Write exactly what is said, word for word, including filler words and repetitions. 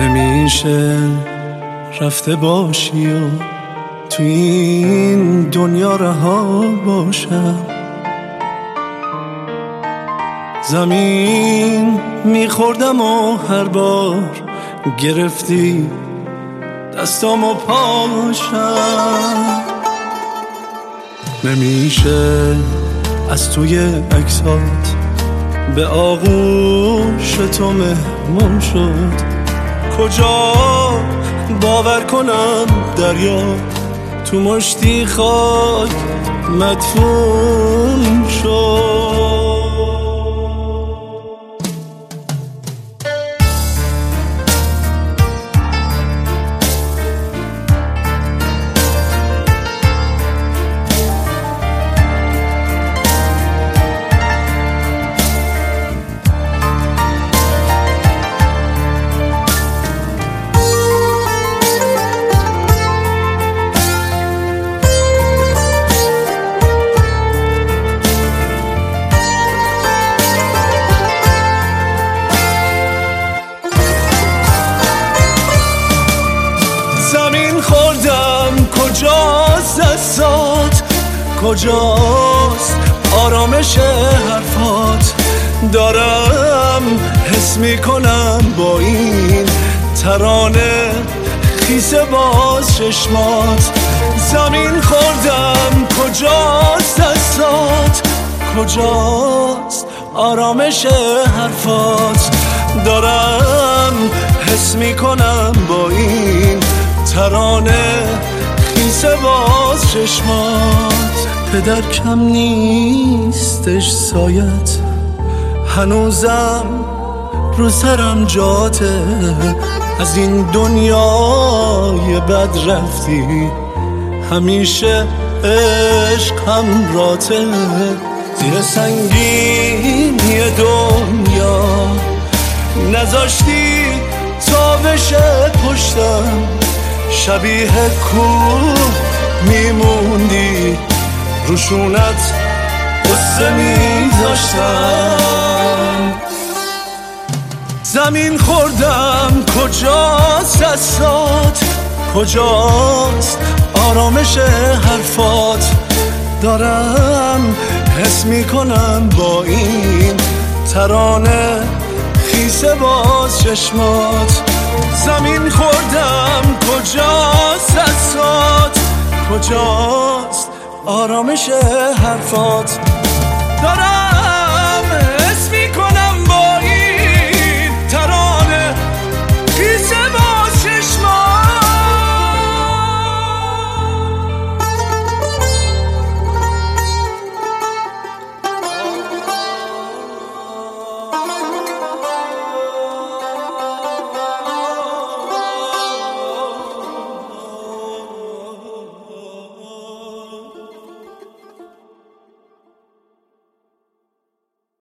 نمیشه رفته باشی و تو این دنیا رها باشم. زمین میخوردم و هر بار گرفتی دستامو پاشم. نمیشه از توی عکسات به آغوش تو مهمون شد. کجا باور کنم دریا تو مشتی خاک مدفون شد. کجاست دستات، کجاست آرامش حرفات؟ دارم حس میکنم با این ترانه خیس باز چشمات. زمین خوردم کجاست دستات، کجاست آرامش حرفات؟ دارم حس میکنم با این ترانه خیس باز چشمات. پدر کم نیستش سایت، هنوزم رو سرم جاته. از این دنیای بد رفتی، همیشه عشق همراته. زیر سنگینی دنیا نذاشتی تا بشه پشتم. شبیه کوه میموندی، روشونت قصه میذاشتم. زمین خوردم کجاست دستات، کجاست آرامش حرفات؟ دارم حس میکنم با این ترانه خیس باز چشمات. زمین خوردم کجاست دستات، کجاست آرامش حرفات؟ دارم